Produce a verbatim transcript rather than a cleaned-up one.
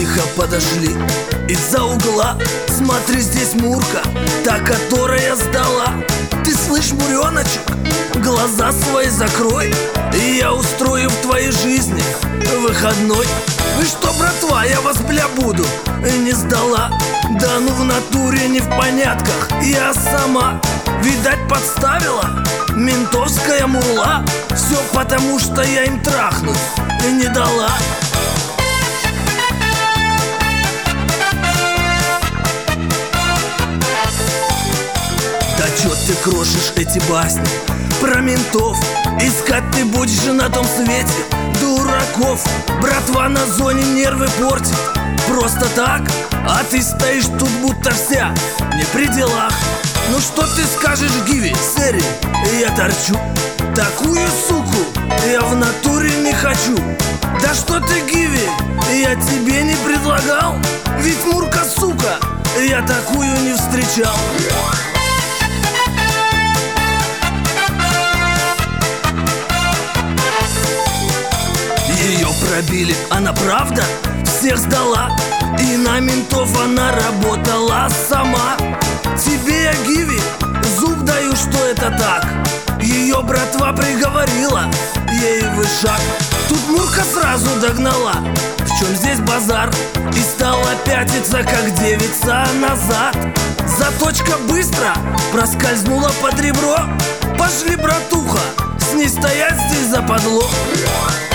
тихо подошли из-за угла. Смотри, здесь Мурка, та, которая сдала. Ты слышь, Муреночек, глаза свои закрой, и я устрою в твоей жизни выходной. Вы что, братва, я вас, бля, буду не сдала. Да ну в натуре не в понятках, я сама, видать, подставила ментовская мурла. Все потому, что я им трахнуть не дала. Да чё ты крошишь эти басни про ментов? Искать ты будешь же на том свете дураков. Братва на зоне нервы портит просто так, а ты стоишь тут будто вся не при делах. Ну что ты скажешь, Гиви, Сэри, я торчу такую суку, я в натуре не хочу. Да что ты, Гиви, я тебе не предлагал, ведь Мурка, сука, я такую не встречал. Ее пробили, она правда всех сдала, и на ментов она работала сама. Тебе я, Гиви, зуб даю, что это так. Ее братва приговорила ей вышаг. Тут Мурка сразу догнала, в чем здесь базар, и стала пятиться, как девица назад. Заточка быстро проскользнула под ребро. Пошли, братуха, с ней стоять здесь западло.